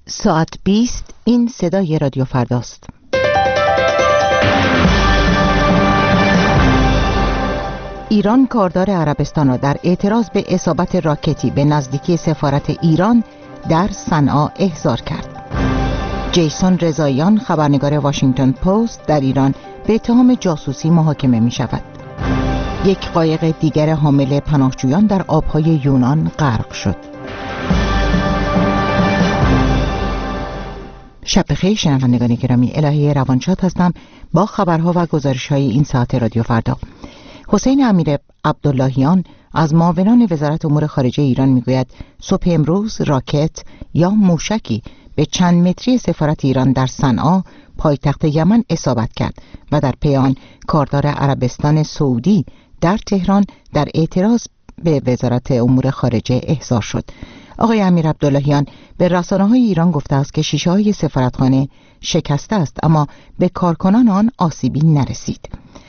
ساعت 20 این صدای رادیو فرداست. ایران کاردار عربستان را در اعتراض به اصابت راکتی به نزدیکی سفارت ایران در صنعا احضار کرد. جیسون رضاییان خبرنگار واشنگتن پست در ایران به اتهام جاسوسی محاکمه می شود. یک قایق دیگر حامل پناهجویان در آبهای یونان غرق شد. شب بخیر شنوندگان گرامی، الهی روانشاد هستم با خبرها و گزارش‌های این ساعت رادیو فردا. حسین امیر عبداللهیان از معاونان وزارت امور خارجه ایران میگوید صبح امروز راکت یا موشکی به چند متری سفارت ایران در صنعا پایتخت یمن اصابت کرد و در پی آن کاردار عربستان سعودی در تهران در اعتراض به وزارت امور خارجه احضار شد. آقای امیر عبداللهیان به رسانه‌های ایران گفته است که شیشه‌های سفارتخانه شکسته است اما به کارکنان آن آسیبی نرسید.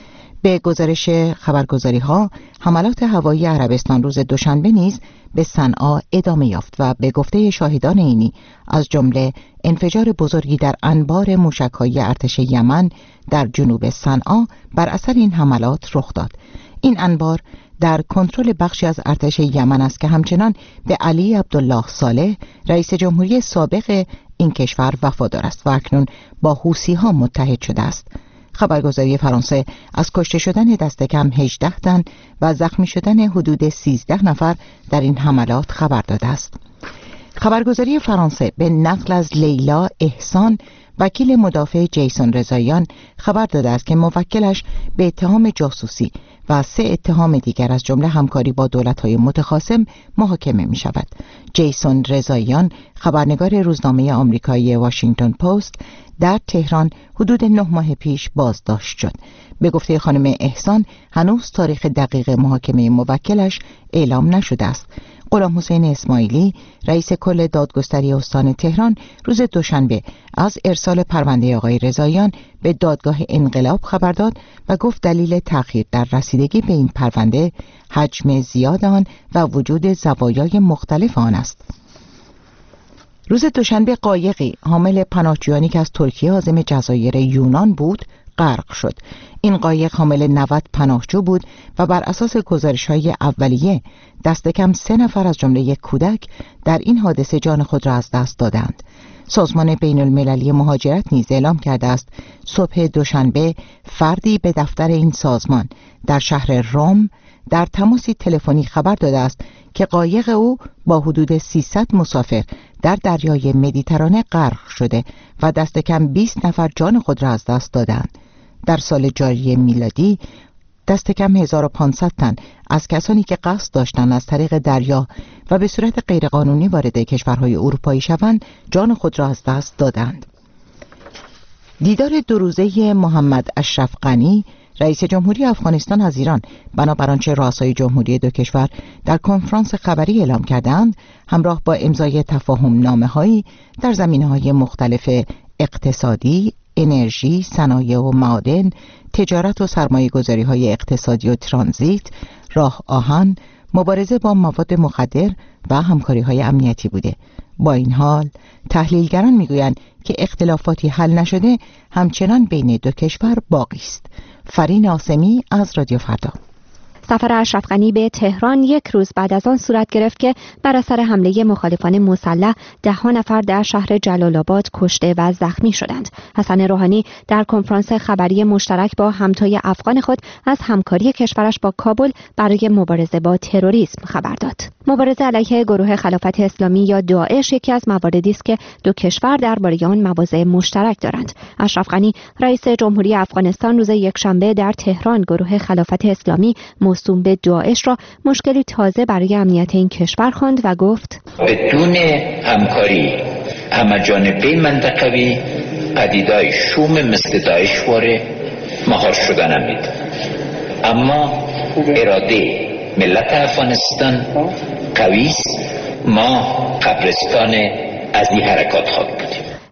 به گزارش خبرگزاری‌ها حملات هوایی عربستان روز دوشنبه نیز به صنعا ادامه یافت و به گفته شاهدان عینی از جمله انفجار بزرگی در انبار موشک‌های ارتش یمن در جنوب صنعا بر اثر این حملات رخ داد. این انبار در کنترل بخشی از ارتش یمن است که همچنان به علی عبدالله صالح رئیس جمهوری سابق این کشور وفادار است و اکنون با حوثی‌ها متحد شده است. خبرگزاری فرانسه از کشته شدن دست کم 18 تن و زخمی شدن حدود 13 نفر در این حملات خبر داده است. خبرگزاری فرانسه به نقل از لیلا احسان وکیل مدافع جیسون رضاییان خبر داده است که موکلش به اتهام جاسوسی و 3 اتهام دیگر از جمله همکاری با دولت‌های متخاصم محاکمه می شود. جیسون رضاییان خبرنگار روزنامه آمریکایی واشنگتن پست در تهران حدود 9 ماه پیش بازداشت شد. به گفته خانم احسان هنوز تاریخ دقیق محاکمه موکلش اعلام نشده است. غلام حسین اسماعیلی رئیس کل دادگستری استان تهران روز دوشنبه از ارسال پرونده آقای رضاییان به دادگاه انقلاب خبر داد و گفت دلیل تأخیر در رسیدگی به این پرونده حجم زیاد آن و وجود زوایای مختلف آن است. روز دوشنبه قایقی حامل پناهجویانی که از ترکیه عازم جزایر یونان بود غرق شد. این قایق حامل 90 پناهجو بود و بر اساس گزارش‌های اولیه دست کم 3 نفر از جمله یک کودک در این حادثه جان خود را از دست دادند. سازمان بین المللی مهاجرت نیز اعلام کرده است صبح دوشنبه فردی به دفتر این سازمان در شهر روم در تماسی تلفنی خبر داده است که قایق او با حدود 300 مسافر در دریای مدیترانه غرق شده و دست کم 20 نفر جان خود را از دست دادند. در سال جاری میلادی دست کم 1500 تن از کسانی که قصد داشتند از طریق دریا و به صورت غیرقانونی وارد کشورهای اروپایی شوند جان خود را از دست دادند. دیدار 2 روزه محمد اشرف غنی رئیس جمهوری افغانستان از ایران بنابر آنچه رؤسای جمهوری دو کشور در کنفرانس خبری اعلام کردند همراه با امضای تفاهم نامه‌هایی در زمینه‌های مختلف اقتصادی، انرژی، صنایع و معادن، تجارت و سرمایه‌گذاری‌های اقتصادی و ترانزیت، راه آهن، مبارزه با مواد مخدر و همکاری‌های امنیتی بوده. با این حال تحلیلگران می‌گویند که اختلافاتی حل نشده همچنان بین دو کشور باقی است. فرین آسمی از رادیو فردا. سفر اشرف غنی به تهران یک روز بعد از آن صورت گرفت که بر اثر حمله مخالفان مسلح 10 نفر در شهر جلال آباد کشته و زخمی شدند. حسن روحانی در کنفرانس خبری مشترک با همتای افغان خود از همکاری کشورش با کابل برای مبارزه با تروریسم خبر داد. مبارزه علیه گروه خلافت اسلامی یا داعش یکی از مواردی است که دو کشور درباره آن مواضع مشترک دارند. اشرف غنی رئیس جمهوری افغانستان روز یکشنبه در تهران گروه خلافت اسلامی موسوم به داعش را مشکلی تازه برای امنیت این کشور خواند و گفت بدون همکاری همه‌جانبه منطقوی پدیده‌های شوم مثل داعش واره مهار شدن میده. اما اراده ملت افغانستان قوی است. ما قبرستان از این حرکات خواهیم بودیم.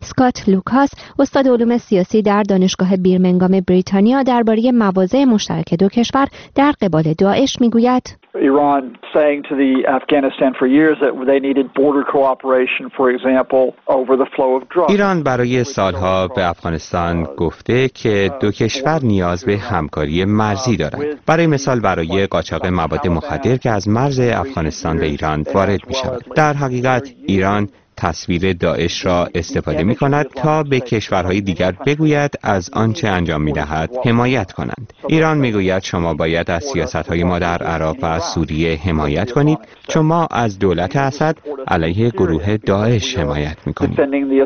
اسکات لوکاس، استاد علوم سیاسی در دانشگاه بیرمنگام بریتانیا، درباره مواضع مشترک دو کشور در قبال داعش میگوید: Iran saying to the Afghanistan for years that they needed border cooperation, for example, over the flow of drugs. ایران برای سالها به افغانستان گفته که دو کشور نیاز به همکاری مرزی دارند. برای مثال برای قاچاق مواد مخدر که از مرز افغانستان به ایران وارد می شود. در حقیقت ایران تصویر داعش را استفاده می کند تا به کشورهای دیگر بگوید از آنچه انجام می دهد حمایت کنند. ایران می گوید شما باید از سیاستهای ما در عراق و سوریه حمایت کنید چون ما از دولت اسد علیه گروه داعش حمایت می کنیم.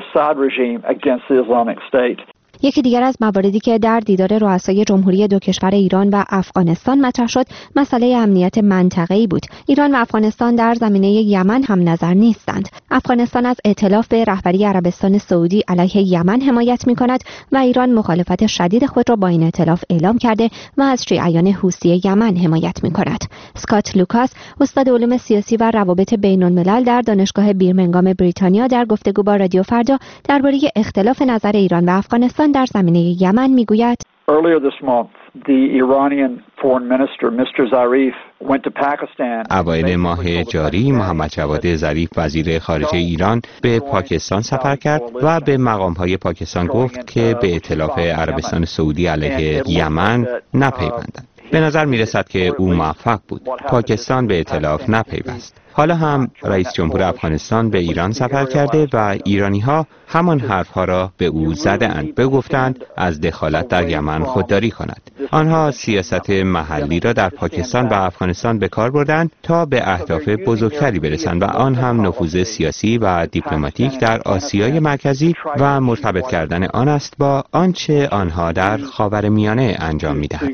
یکی دیگر از مواردی که در دیدار رؤسای جمهوری دو کشور ایران و افغانستان مطرح شد، مسئله امنیت منطقه‌ای بود. ایران و افغانستان در زمینه یمن هم نظر نیستند. افغانستان از ائتلاف به رهبری عربستان سعودی علیه یمن حمایت می‌کند و ایران مخالفت شدید خود را با این ائتلاف اعلام کرده و از شیعیان حوثی یمن حمایت می‌کند. اسکات لوکاس، استاد علوم سیاسی و روابط بین‌الملل در دانشگاه بیرمنگام بریتانیا، در گفتگو با رادیو فردا درباره اختلاف نظر ایران و افغانستان در زمینه یمن میگوید: Earlier this month, the Iranian foreign minister, Mr. Zarif, went to Pakistan. اوایل ماه جاری محمد جواد ظریف وزیر خارجه ایران به پاکستان سفر کرد و به مقام‌های پاکستان گفت که به ائتلاف عربستان سعودی علیه یمن نپیوندند. به نظر میرسد که او موفق بود. پاکستان به ائتلاف نپیوست. حالا هم رئیس جمهور افغانستان به ایران سفر کرده و ایرانی‌ها همان حرف‌ها را به او زده‌اند. بگفتند از دخالت در یمن خودداری کند. آنها سیاست محلی را در پاکستان و افغانستان به کار بردند تا به اهداف بزرگتری برسند و آن هم نفوذ سیاسی و دیپلماتیک در آسیای مرکزی و مرتبط کردن آن است با آنچه آنها در خاورمیانه انجام می‌دهند.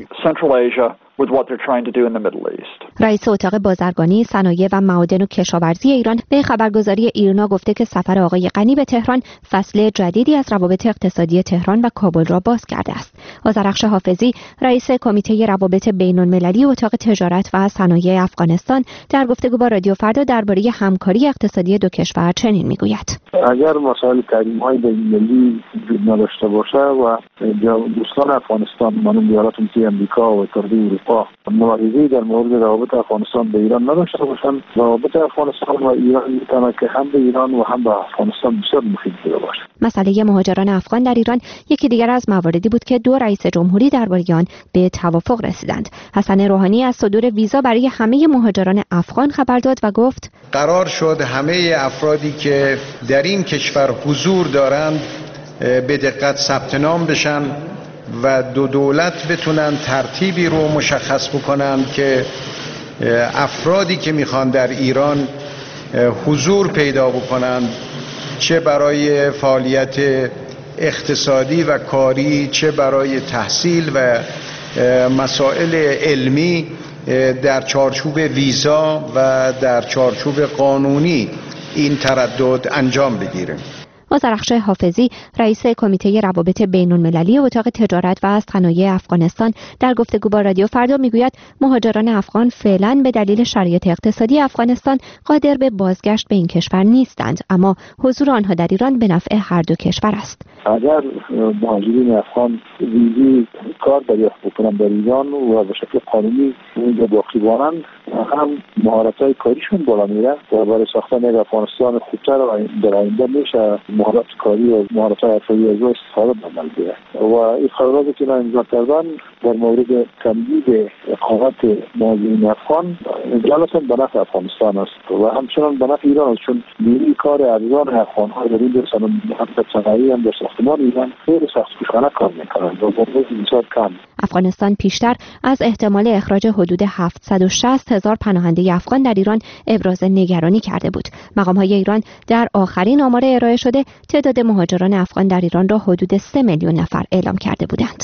رئیس اتاق بازرگانی، صنایع و معادن و کشاورزی ایران به خبرگزاری ایرنا گفته که سفر آقای غنی به تهران فصل جدیدی از روابط اقتصادی تهران و کابل را باز کرده است. آذرخش حافظی، رئیس کمیته روابط بین‌المللی اتاق تجارت و صنایع افغانستان، در گفتگو با رادیو فردا درباره همکاری اقتصادی دو کشور چنین میگوید: اگر مسائل تحریم‌های بین‌المللی وجود نداشته باشه و دوستان افغانستان مانند ایالات متحده آمریکا و اتحادیه اروپا ملاحظه‌ای در مورد روابط افغانستان به ایران نداشته باشند، روابط افغانستان و ایران میتونه که هم به ایران و هم به افغانستان بسیار مفید باشه. مسئله مهاجران افغان در ایران یکی دیگر از مواردی بود که دو رئیس جمهوری درباره آن به توافق رسیدند. حسن روحانی از صدور ویزا برای همه مهاجران افغان خبر داد و گفت: قرار شد همه افرادی که در این کشور حضور دارند به دقت ثبت نام بشن و دو دولت بتونن ترتیبی رو مشخص بکنن که افرادی که میخوان در ایران حضور پیدا بکنن، چه برای فعالیت اقتصادی و کاری، چه برای تحصیل و مسائل علمی، در چارچوب ویزا و در چارچوب قانونی این تردد انجام بگیره. آذرخش حافظی، رئیس کمیته روابط بین‌المللی اتاق تجارت و صنایع افغانستان، در گفتگو با رادیو فردا میگوید مهاجران افغان فعلا به دلیل شرایط اقتصادی افغانستان قادر به بازگشت به این کشور نیستند، اما حضور آنها در ایران به نفع هر دو کشور است. اگر مهاجرین افغان ویزی کار دریافت بکنند در ایران و به شکل قانونی اینجا باقی مانند، هم مهارت‌های کاریشون بالا میره و برای ساختن یک افغانستان خوبتر و در آینده میشه مهارت کاری و مهارت‌های حرفه‌ای از استفاده بکنند و این قراردادی که امضا کردن در مورد تمدید اقامت مهاجرین افغان جالباً به نفع افغانستان است و همچنان به نفع ایران است، چون نیروی کار ارزان افغان‌ها در این صنایع هم در ساختمان ایران خیلی سخت‌کوشانه کار می‌کنند و با بسیار کم. افغانستان پیشتر از احتمال اخراج حدود 760,000 پناهنده افغان در ایران ابراز نگرانی کرده بود. مقام‌های ایران در آخرین آمار ارائه شده تعداد مهاجران افغان در ایران را حدود 3 میلیون نفر اعلام کرده بودند.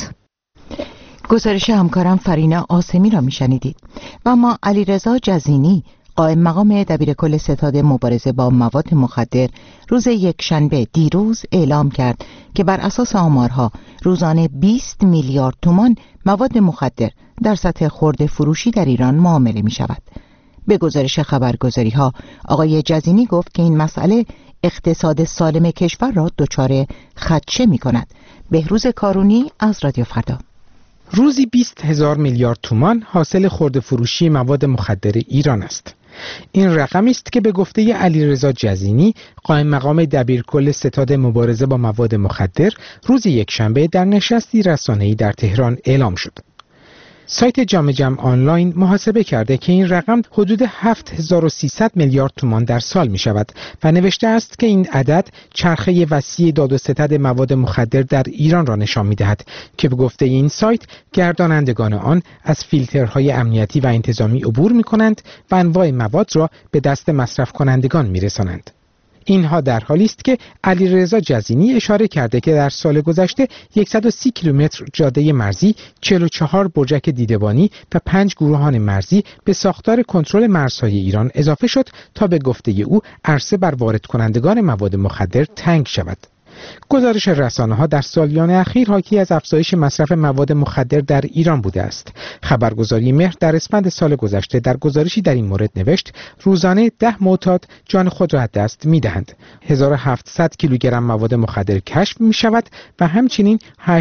گزارش همکارم فرینا آسمی را میشنیدید. و اما علیرضا جزینی، قائم مقام دبیرکل ستاد مبارزه با مواد مخدر، روز یکشنبه دیروز اعلام کرد که بر اساس آمارها روزانه 20 میلیارد تومان مواد مخدر در سطح خرده فروشی در ایران معامله می شود. به گزارش خبرگزاری‌ها آقای جزینی گفت که این مسئله اقتصاد سالم کشور را دچار خدشه می‌کند. بهروز کارونی از رادیو فردا. روزی 20,000 میلیارد تومان حاصل خرده فروشی مواد مخدر ایران است. این رقمی است که به گفته علیرضا جزینی، قائم مقام دبیرکل ستاد مبارزه با مواد مخدر، روز یکشنبه در نشستی رسانه‌ای در تهران اعلام شد. سایت جامع جمع آنلاین محاسبه کرده که این رقم حدود 7300 میلیارد تومان در سال می شود و نوشته است که این عدد چرخه وسیع داد و ستد مواد مخدر در ایران را نشان می دهد که به گفته این سایت گردانندگان آن از فیلترهای امنیتی و انتظامی عبور می کنند و انواع مواد را به دست مصرف کنندگان می رسانند. اینها در حالی است که علیرضا جزینی اشاره کرده که در سال گذشته 130 کیلومتر جاده مرزی، 44 برجک دیدبانی و 5 گروهان مرزی به ساختار کنترل مرزهای ایران اضافه شد تا به گفته او عرصه بر وارد کنندگان مواد مخدر تنگ شود. گزارش رسانه‌ها در سالیان اخیر حاکی از افزایش مصرف مواد مخدر در ایران بوده است. خبرگزاری مهر در اسفند سال گذشته در گزارشی در این مورد نوشت روزانه 10 معتاد جان خود را از دست می‌دهند. 1700 کیلوگرم مواد مخدر کشف می‌شود و همچنین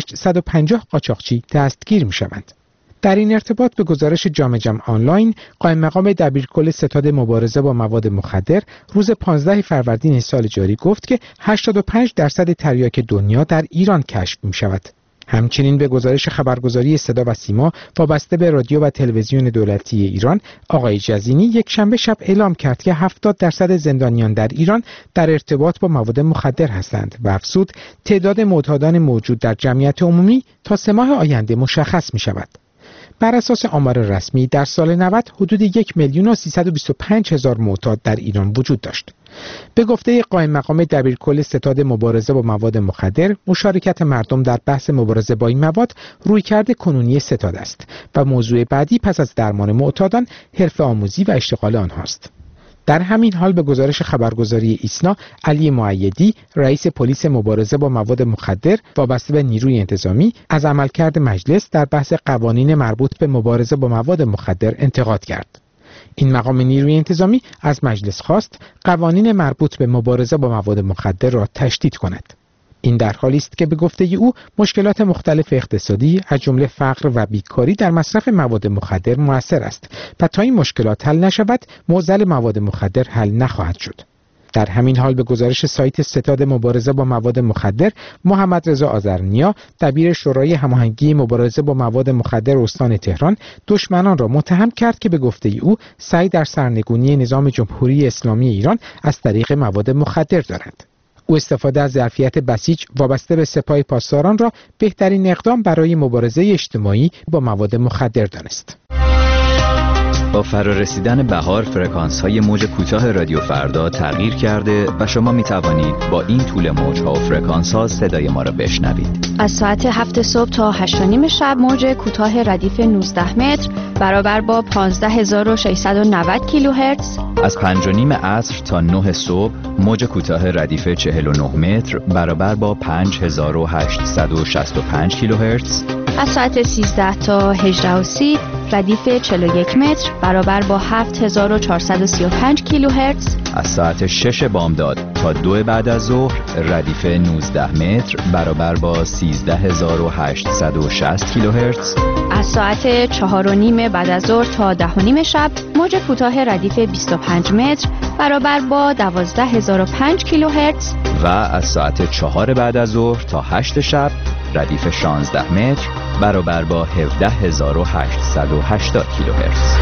850 قاچاقچی دستگیر می‌شوند. در این ارتباط به گزارش جامع جمع آنلاین، قائم مقام دبیرکل ستاد مبارزه با مواد مخدر روز 15 فروردین سال جاری گفت که 85% تریاک دنیا در ایران کشف می شود. همچنین به گزارش خبرگزاری صدا و سیما وابسته به رادیو و تلویزیون دولتی ایران، آقای جزینی یک شنبه شب اعلام کرد که 70% زندانیان در ایران در ارتباط با مواد مخدر هستند و افزود تعداد معتادان موجود در جمعیت عمومی تا 3 ماه آینده مشخص می شود. بر اساس آمار رسمی در سال 90 حدود 1,325,000 معتاد در ایران وجود داشت. به گفته قائم مقام دبیرکل ستاد مبارزه با مواد مخدر، مشارکت مردم در بحث مبارزه با این مواد رویکرد کنونی ستاد است و موضوع بعدی پس از درمان معتادان حرفه آموزی و اشتغال آنهاست. در همین حال به گزارش خبرگزاری ایسنا، علی مؤیدی، رئیس پلیس مبارزه با مواد مخدر وابسته به نیروی انتظامی، از عملکرد مجلس در بحث قوانین مربوط به مبارزه با مواد مخدر انتقاد کرد. این مقام نیروی انتظامی از مجلس خواست قوانین مربوط به مبارزه با مواد مخدر را تشدید کند. این در حالی است که به گفته او مشکلات مختلف اقتصادی از جمله فقر و بیکاری در مصرف مواد مخدر مؤثر است و تا این مشکلات حل نشود معضل مواد مخدر حل نخواهد شد. در همین حال به گزارش سایت ستاد مبارزه با مواد مخدر، محمد رضا آذرنیا، دبیر شورای هماهنگی مبارزه با مواد مخدر استان تهران، دشمنان را متهم کرد که به گفته او سعی در سرنگونی نظام جمهوری اسلامی ایران از طریق مواد مخدر دارند. او استفاده از ظرفیت بسیج وابسته به سپاه پاسداران را بهترین اقدام برای مبارزه اجتماعی با مواد مخدر دانست. با فرارسیدن بهار فرکانس‌های موج کوتاه رادیو فردا تغییر کرده و شما می توانید با این طول موج‌ها و فرکانس‌ها صدای ما را بشنوید. از ساعت 7 صبح تا 8:30 شب موج کوتاه ردیف 19 متر برابر با 15690 کیلوهرتز. از 5:30 عصر تا 9 صبح موج کوتاه ردیف 49 متر برابر با 5865 کیلوهرتز. از ساعت 13 تا 18:30 ردیف 41 متر برابر با 7435 کیلوهرتز. از ساعت 6 بامداد تا 2 بعد از ظهر ردیف 19 متر برابر با 13860 کیلوهرتز. از ساعت 4:30 بعد از ظهر تا 10:30 شب موج کوتاه ردیف 25 متر برابر با 12005 کیلوهرتز. و از ساعت 4 بعد از ظهر تا 8 شب ردیف 16 متر برابر با 17880 کیلوهرتز.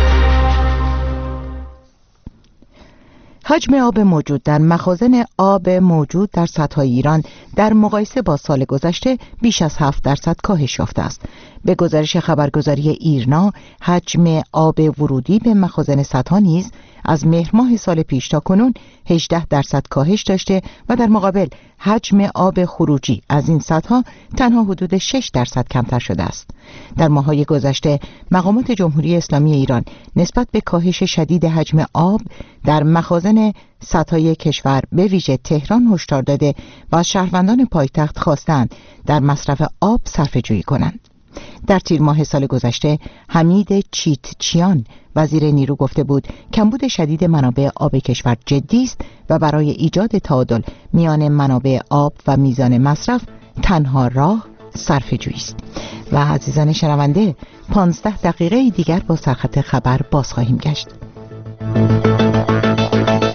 حجم آب موجود در مخازن آب موجود در سدهای ایران در مقایسه با سال گذشته بیش از 7% کاهش یافته است. به گزارش خبرگزاری ایرنا، حجم آب ورودی به مخازن سدها نیز از مهر ماه سال پیش تا کنون 18% کاهش داشته و در مقابل حجم آب خروجی از این سدها تنها حدود 6% کمتر شده است. در ماه‌های گذشته مقامات جمهوری اسلامی ایران نسبت به کاهش شدید حجم آب در مخازن سدهای کشور به ویژه تهران هشدار داده و از شهروندان پایتخت خواستند در مصرف آب صرفه‌جویی کنند. در تیر ماه سال گذشته حمید چیتچیان وزیر نیرو گفته بود کمبود شدید منابع آب کشور جدی است و برای ایجاد تعادل میان منابع آب و میزان مصرف تنها راه صرفه‌جویی است. و عزیزان شنونده 15 دقیقه دیگر با سرخط خبر باز خواهیم گشت.